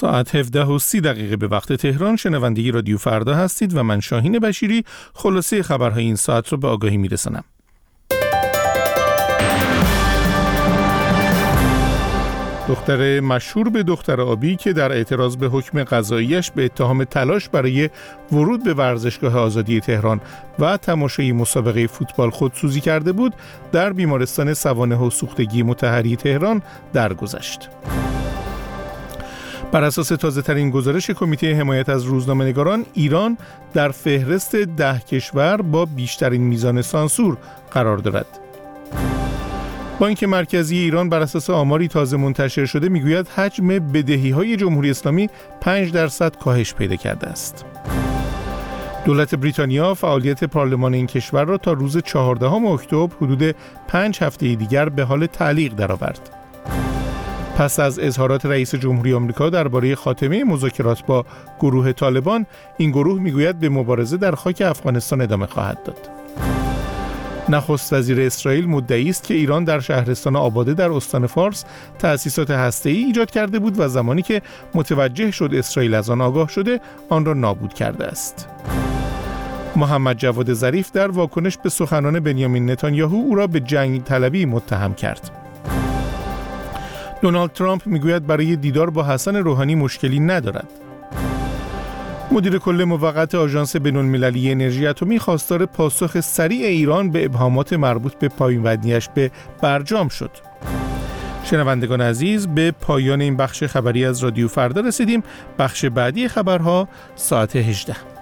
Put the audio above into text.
ساعت 17:30 به وقت تهران شنونده رادیو فردا هستید و من شاهین بشیری خلاصه خبرهای این ساعت رو به آگاهی میرسانم. دختر مشهور به دختر آبی که در اعتراض به حکم قضاییش به اتهام تلاش برای ورود به ورزشگاه آزادی تهران و تماشای مسابقه فوتبال خودسوزی کرده بود، در بیمارستان سوانح و سوختگی مطهری تهران درگذشت. بر اساس تازه‌ترین گزارش کمیته حمایت از روزنامه‌نگاران، ایران در فهرست 10 کشور با بیشترین میزان سانسور قرار دارد. بانک مرکزی ایران بر اساس آماری تازه منتشر شده میگوید حجم بدهی‌های جمهوری اسلامی 5% کاهش پیدا کرده است. دولت بریتانیا فعالیت پارلمان این کشور را تا روز 14 اکتبر حدود 5 هفته دیگر به حال تعلیق درآورد. پس از اظهارات رئیس جمهوری آمریکا درباره خاتمه مذاکرات با گروه طالبان، این گروه میگوید به مبارزه در خاک افغانستان ادامه خواهد داد. نخست وزیر اسرائیل مدعی است که ایران در شهرستان آباده در استان فارس تأسیسات هسته‌ای ایجاد کرده بود و زمانی که متوجه شد اسرائیل از آن آگاه شده، آن را نابود کرده است. محمد جواد ظریف در واکنش به سخنان بنیامین نتانیاهو او را به جنگ طلبی متهم کرد. دونالد ترامپ میگوید برای دیدار با حسن روحانی مشکلی ندارد. مدیر کل موقت آژانس بین‌المللی انرژی اتمی خواستار پاسخ سریع ایران به ابهامات مربوط به پایین‌بندی‌اش به برجام شد. شنوندگان عزیز، به پایان این بخش خبری از رادیو فردا رسیدیم. بخش بعدی خبرها ساعت 18.